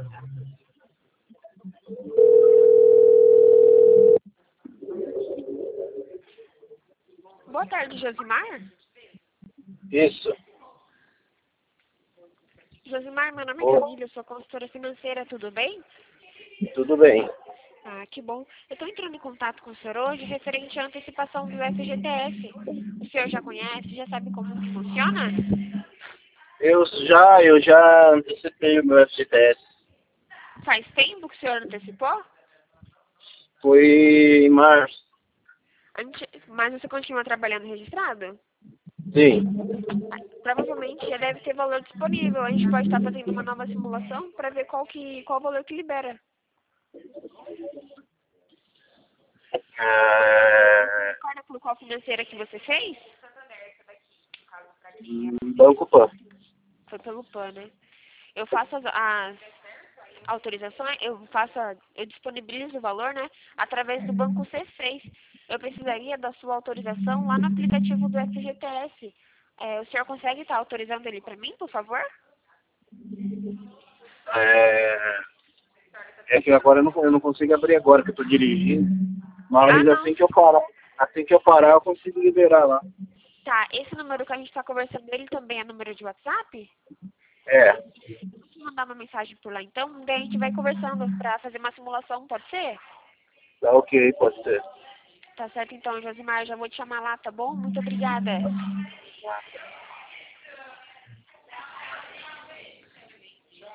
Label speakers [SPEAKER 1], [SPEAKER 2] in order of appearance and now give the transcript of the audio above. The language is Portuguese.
[SPEAKER 1] Boa tarde, Josimar.
[SPEAKER 2] Isso.
[SPEAKER 1] Josimar, meu nome é Camila, eu sou consultora financeira, tudo bem?
[SPEAKER 2] Tudo bem.
[SPEAKER 1] Ah, que bom. Eu estou entrando em contato com o senhor hoje referente à antecipação do FGTS. O senhor já conhece, já sabe como que funciona?
[SPEAKER 2] Eu já antecipei o meu FGTS.
[SPEAKER 1] Faz tempo que o senhor antecipou?
[SPEAKER 2] Foi em março.
[SPEAKER 1] Mas você continua trabalhando registrado?
[SPEAKER 2] Sim.
[SPEAKER 1] Provavelmente já deve ter valor disponível. A gente pode estar fazendo uma nova simulação para ver qual valor que libera. Recorda pelo qual financeira que você fez?
[SPEAKER 2] Banco Pan.
[SPEAKER 1] Foi pelo PAN, né? Eu faço as autorizações, eu disponibilizo o valor, né, através do banco C6. Eu precisaria da sua autorização lá no aplicativo do FGTS. O senhor consegue estar autorizando ele para mim, por favor?
[SPEAKER 2] É que agora eu não consigo abrir agora que eu tô dirigindo. Mas
[SPEAKER 1] Não.
[SPEAKER 2] assim que eu parar, eu consigo liberar lá.
[SPEAKER 1] Tá, esse número que a gente está conversando, ele também é número de WhatsApp?
[SPEAKER 2] É.
[SPEAKER 1] Vou mandar uma mensagem por lá, então, daí a gente vai conversando para fazer uma simulação, pode ser?
[SPEAKER 2] Tá ok, pode ser.
[SPEAKER 1] Tá certo, então, Josimar, já vou te chamar lá, tá bom? Muito obrigada.